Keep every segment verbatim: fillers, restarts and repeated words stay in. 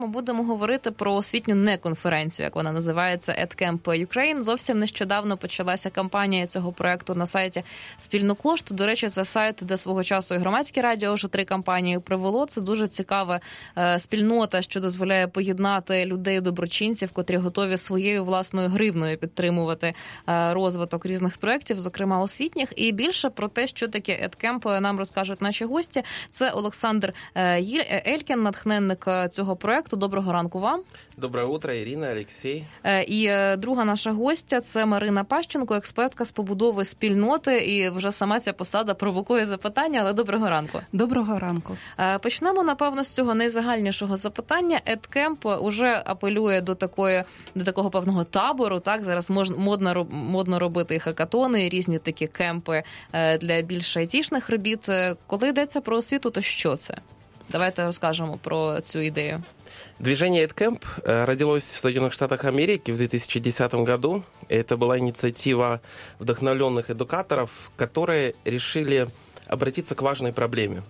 Ми будемо говорити про освітню неконференцію, як вона називається, EdCamp Ukraine. Зовсім нещодавно почалася кампанія цього проекту на сайті Спільнокошт. До речі, це сайт, де свого часу і Громадське радіо вже три кампанії провело. Це дуже цікава е, спільнота, що дозволяє поєднати людей-доброчинців, котрі готові своєю власною гривною підтримувати е, розвиток різних проєктів, зокрема освітніх. І більше про те, що таке EdCamp, нам розкажуть наші гості. Це Олександр е, Елькін, натхненник цього проєкту. Доброго ранку вам. Доброе утро, Ірина, Олексій. І друга наша гостя – це Марина Пащенко, експертка з побудови спільноти. І вже сама ця посада провокує запитання, але доброго ранку. Доброго ранку. Почнемо, напевно, з цього найзагальнішого запитання. EdCamp уже апелює до такої, до такого певного табору. Так, зараз можна, модно, модно робити і хакатони, і різні такі кемпи для більш айтішних робіт. Коли йдеться про освіту, то що це? Давайте розкажемо про цю ідею. Движение EdCamp родилось в Соединенных Штатах Америки в две тысячи десятом году. Это была инициатива вдохновленных эдукаторов, которые решили обратиться к важной проблеме.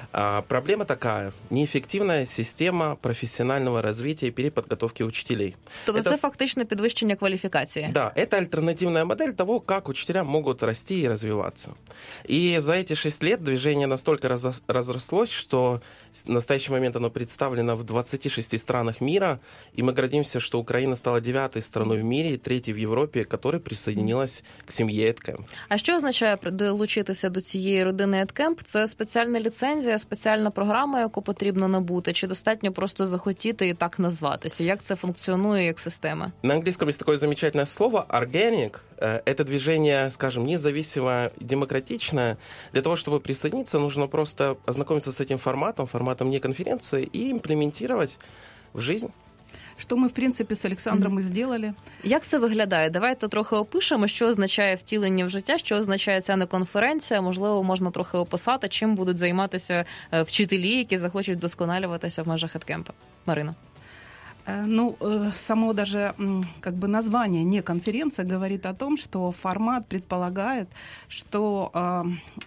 А проблема такая – неэффективная система профессионального развития и переподготовки учителей. Тобто это... це фактично підвищення квалификации. Да, это альтернативная модель того, как учителя могут расти и развиваться. И за эти шесть лет движение настолько раз... разрослось, что в настоящий момент оно представлено в двадцати шести странах мира, и мы гордимся, что Украина стала девятой страной в мире и третьей в Европе, которая присоединилась к семье EdCamp. А що означає долучитися до цієї родини EdCamp? Це спеціальна ліцензія, спеціальна програма, яку потрібно набути, чи достатньо просто захотіти і так назватися? Як це функціонує як система? На английском есть такое замечательное слово «organic». Это движение, скажем, независимое, демократичное. Для того, чтобы присоединиться, нужно просто ознакомиться с этим форматом, форматом неконференции, и имплементировать в жизнь. Що ми, в принципі, з Олександром mm-hmm. і зробили. Як це виглядає? Давайте трохи опишемо, що означає втілення в життя, що означає ця неконференція. Можливо, можна трохи описати, чим будуть займатися вчителі, які захочуть вдосконалюватися в межах EdCamp. Марина. Ну, само даже как бы название «не конференция» говорит о том, что формат предполагает, что э,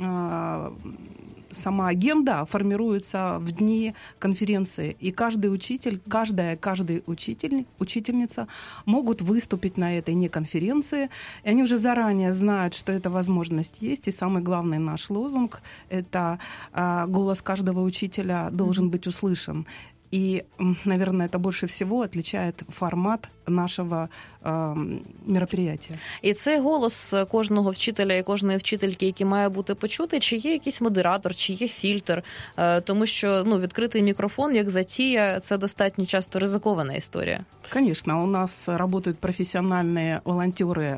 э, сама агенда формируется в дни конференции, и каждый учитель, каждая, каждый учитель, учительница могут выступить на этой неконференции, и они уже заранее знают, что эта возможность есть, и самый главный наш лозунг – это э, голос каждого учителя должен быть услышан. И, наверное, это больше всего отличает формат нашого э, мероприятия. І цей голос кожного вчителя і кожної вчительки, який має бути почутий, чи є якийсь модератор, чи є фільтр? Е, тому що ну, відкритий мікрофон, як затія, це достатньо часто ризикована історія. Конечно, у нас работают профессиональные волонтеры,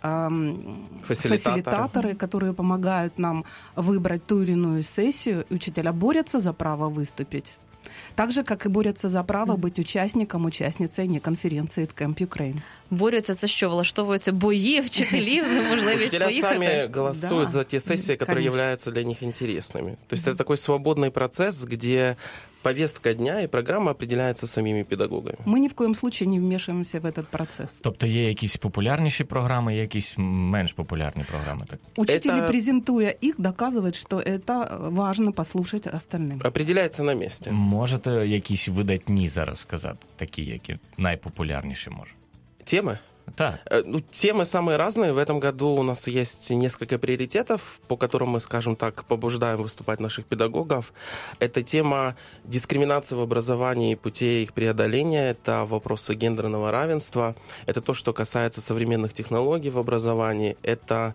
э, фасилитаторы. фасилитаторы, которые помогают нам выбрать ту или иную сессию. Учителя борются за право выступить. Так же, как и борются за право быть участником, участницей неконференции EdCamp Ukraine. Борются, це що, влаштовуються бої вчителів за можливість поїхати? Учителя сами голосуют да, за те сессии, которые конечно. являются для них интересными. То есть это такой свободный процесс, где повестка дня и программа определяются самими педагогами. Мы ни в коем случае не вмешиваемся в этот процесс. Тобто є якісь популярніші програми, є якісь менш популярні програми? Так? Учители, это... презентуя их, доказывают, что это важно послушать остальным. Определяется на месте. Можете якісь видатні зараз сказати, такі, які найпопулярніші, може? Темы? Так. Ну, темы самые разные. В этом году у нас есть несколько приоритетов, по которым мы, скажем так, побуждаем выступать наших педагогов. Это тема дискриминации в образовании и путей их преодоления, это вопросы гендерного равенства, это то, что касается современных технологий в образовании, это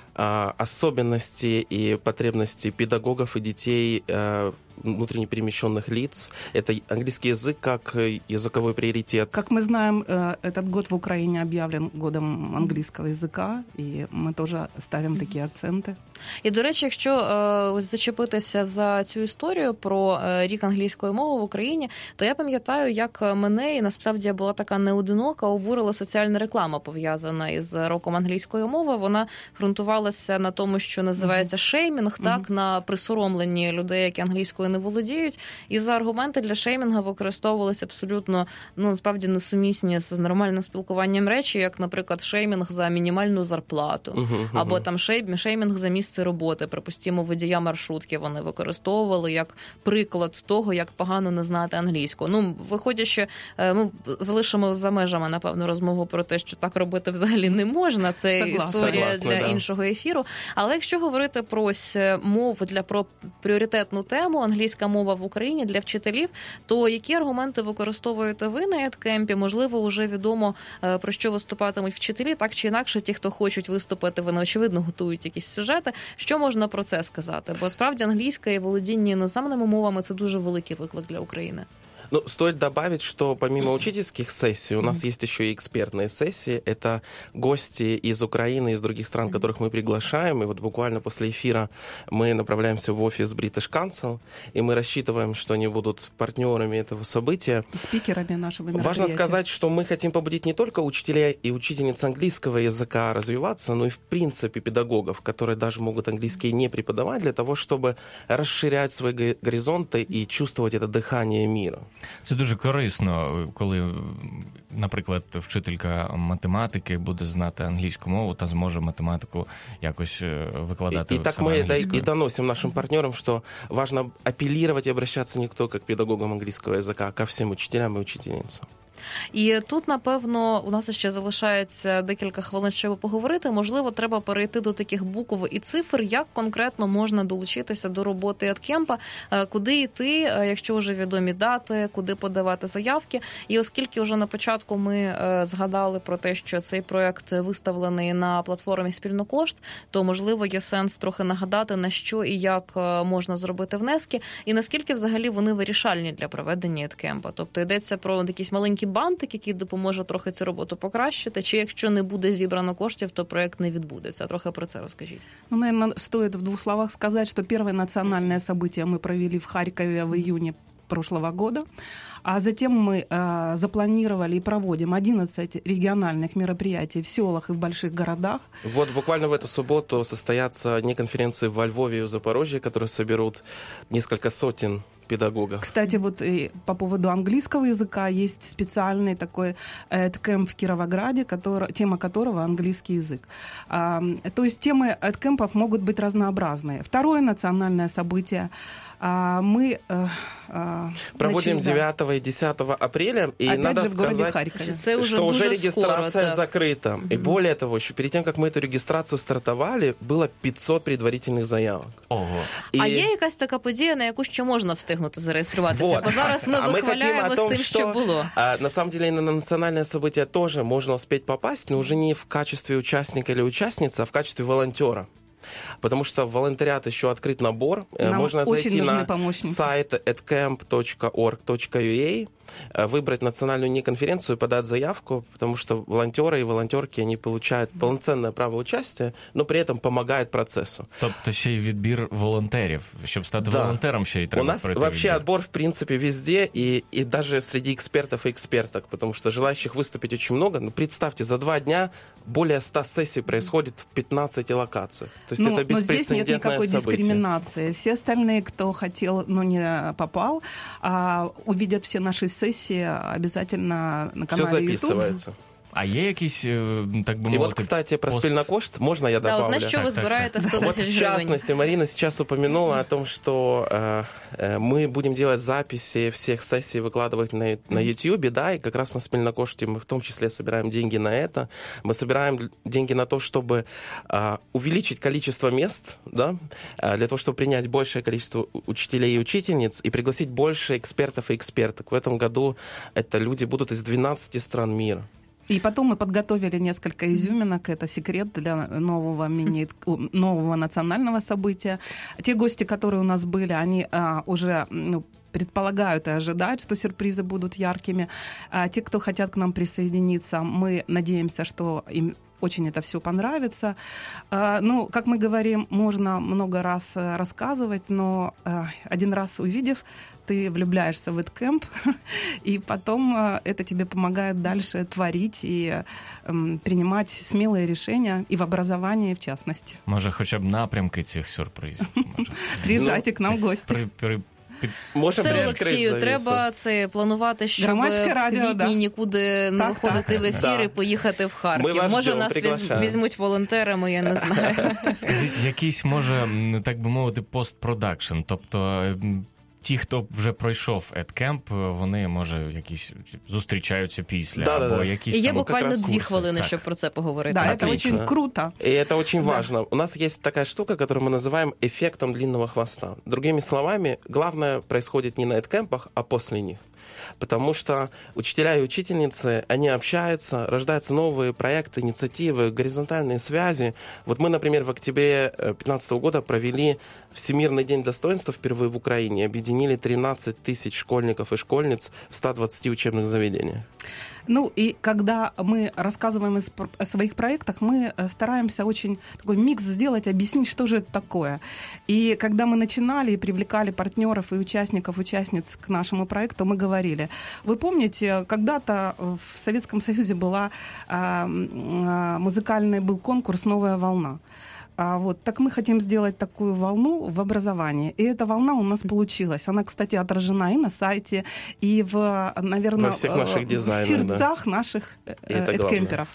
а, особенности и потребности педагогов и детей, а, внутренне перемещенных лиц. Это английский язык как языковой приоритет. Как мы знаем, этот год в Украине объявлен годом английского языка, и мы тоже ставим такі акценти. І, до речі, якщо е, зачепитися за цю історію про е, рік англійської мови в Україні, то я пам'ятаю, як мене, і насправді я була така неодинока, обурила соціальна реклама, пов'язана із роком англійської мови. Вона ґрунтувалася на тому, що називається шеймінг, mm-hmm. так, на присоромленні людей, які англійською не не володіють. І за аргументи для шеймінга використовувалися абсолютно, ну, насправді, несумісні з нормальним спілкуванням речі, як, наприклад, шеймінг за мінімальну зарплату, uh-huh, uh-huh. або там шеймінг за місце роботи. Припустімо, водія маршрутки вони використовували як приклад того, як погано не знати англійську. Ну, виходячи, ми залишимо за межами, напевно, розмову про те, що так робити взагалі не можна. Це Согласна. історія Согласна, для да. іншого ефіру. Але якщо говорити про ось мову для про пріоритетну тему, англійська мова в Україні для вчителів, то які аргументи використовуєте ви на едкемпі? Можливо, вже відомо, про що виступатимуть вчителі, так чи інакше, ті, хто хочуть виступити, вони, очевидно, готують якісь сюжети. Що можна про це сказати? Бо, справді, англійська і володіння іноземними мовами – це дуже великий виклик для України. Ну, стоит добавить, что помимо учительских сессий у нас mm-hmm. есть еще и экспертные сессии. Это гости из Украины, из других стран, mm-hmm. которых мы приглашаем. И вот буквально после эфира мы направляемся в офис British Council, и мы рассчитываем, что они будут партнерами этого события. И спикерами нашего мероприятия. Важно сказать, что мы хотим побудить не только учителей и учительниц английского языка развиваться, но и, в принципе, педагогов, которые даже могут английский не преподавать, для того, чтобы расширять свои горизонты и чувствовать это дыхание мира. Це дуже корисно, коли, наприклад, вчителька математики буде знати англійську мову та зможе математику якось викладати и, и так мы это и доносим нашим партнерам, что важно апеллировать и обращаться не только к педагогам английского языка, а ко всем учителям и учительницам. І тут, напевно, у нас ще залишається декілька хвилин, щоб поговорити. Можливо, треба перейти до таких букв і цифр, як конкретно можна долучитися до роботи едкемпа, куди йти, якщо вже відомі дати, куди подавати заявки. І оскільки вже на початку ми згадали про те, що цей проєкт виставлений на платформі «Спільнокошт», то, можливо, є сенс трохи нагадати, на що і як можна зробити внески, і наскільки взагалі вони вирішальні для проведення едкемпа. Тобто йдеться про якісь маленькі бантик, який допоможе трохи цю роботу покращити, чи якщо не буде зібрано коштів, то проект не відбудеться. Трохи про це розкажіть. Ну, наверное, стоит в двух словах сказать, что первое национальное событие мы провели в Харькове в июне прошлого года, а затем мы э, запланировали и проводим одиннадцать региональных мероприятий в селах и в больших городах. Вот буквально в эту субботу состоятся не конференции во Львове и в Запорожье, которые соберут несколько сотен педагогов. Кстати, вот и по поводу английского языка есть специальный такой эдкемп в Кировограде, который, тема которого английский язык. А, то есть темы эдкемпов могут быть разнообразные. Второе национальное событие а, мы а, проводим начали, девятого и десятого апреля, и опять надо же в городе сказать, Харькове. Уже что уже регистрация скоро, закрыта. Mm-hmm. И более того, еще перед тем, как мы эту регистрацию стартовали, было пятьсот предварительных заявок. Ого. І... А є якась така подія, на яку ще можна встигнути зареєструватися? Вот. Бо зараз ми а вихваляємо з тим, що було. А, на самом деле, на национальное событие тоже можно успеть попасть, но уже не в качестве участника или участницы, а в качестве волонтера. Потому что волонтериат еще открыт набор. Нам можно зайти на помощники. сайт edcamp точка org точка ua, выбрать национальную неконференцию и подать заявку, потому что волонтеры и волонтерки, они получают полноценное право участия, но при этом помогают процессу. Тобто ще й відбір волонтерів. Щоб стати да. волонтером, ще й треба У нас пройти вообще відбір. отбор, в принципе, везде, и, и даже среди экспертов и эксперток, потому что желающих выступить очень много. Ну, представьте, за два дня более ста сессий происходит в пятнадцати локациях. То есть ну, это беспрецедентное но здесь нет никакой событие. Дискриминации. Все остальные, кто хотел, но не попал, а, увидят все наши сессии обязательно на канале YouTube. Все записывается. А є якісь, так би мовити, И вот, кстати, про пост... спільнокошт, можно я добавлю? Да, вот на что вы собираете сто тысяч гривен? В частности, Марина сейчас упомянула о том, что э, э, мы будем делать записи всех сессий, выкладывать на, на YouTube, да, и как раз на спільнокоште мы в том числе собираем деньги на это. Мы собираем деньги на то, чтобы э, увеличить количество мест, да, э, для того, чтобы принять большее количество учителей и учительниц и пригласить больше экспертов и эксперток. В этом году это люди будут из двенадцати стран мира. И потом мы подготовили несколько изюминок. Это секрет для нового, мини, нового национального события. Те гости, которые у нас были, они а, уже... Ну, предполагают и ожидают, что сюрпризы будут яркими. А те, кто хотят к нам присоединиться, мы надеемся, что им очень это все понравится. А, ну, как мы говорим, можно много раз рассказывать, но а, один раз увидев, ты влюбляешься в эдкемп, и потом это тебе помогает дальше творить и э, принимать смелые решения, и в образовании в частности. Може, хоча б напрямки цих сюрпризів. Приезжайте к нам в гости. При, при, Можемо Це, Олексію, завісу. Треба це планувати, щоб Громадське в радіо, квітні да. нікуди не Так, виходити так. в ефір Да. і поїхати в Харків. Ми вас Може, ждемо, нас віз- приглашаємо. візьмуть волонтерами, я не знаю. Скажіть, якийсь, може, м, так би мовити, постпродакшн, тобто м, ті, хто вже пройшов едкемп, вони, може, якісь зустрічаються після, Да-да-да. або якісь І є там буквально раз дві курси. хвилини, Так. щоб про це поговорити. Да, это Отлично. очень круто. И это очень Да. важно. У нас есть такая штука, которую мы называем эффектом длинного хвоста. Другими словами, главное происходит не на эдкемпах, а после них. Потому что учителя и учительницы, они общаются, рождаются новые проекты, инициативы, горизонтальные связи. Вот мы, например, в октябре две тысячи пятнадцатого года провели Всемирный день достоинства впервые в Украине, объединили тринадцать тысяч школьников и школьниц в ста двадцати учебных заведениях. Ну и когда мы рассказываем из- о своих проектах, мы э, стараемся очень такой микс сделать, объяснить, что же это такое. И когда мы начинали и привлекали партнеров и участников, участниц к нашему проекту, мы говорили, вы помните, когда-то в Советском Союзе была а, м, а, музыкальный был конкурс «Новая волна». А вот, так мы хотим сделать такую волну в образовании. И эта волна у нас получилась. Она, кстати, отражена и на сайте, и в, наверное, Во всех наших в дизайнах, сердцах наших И это эдкемперов.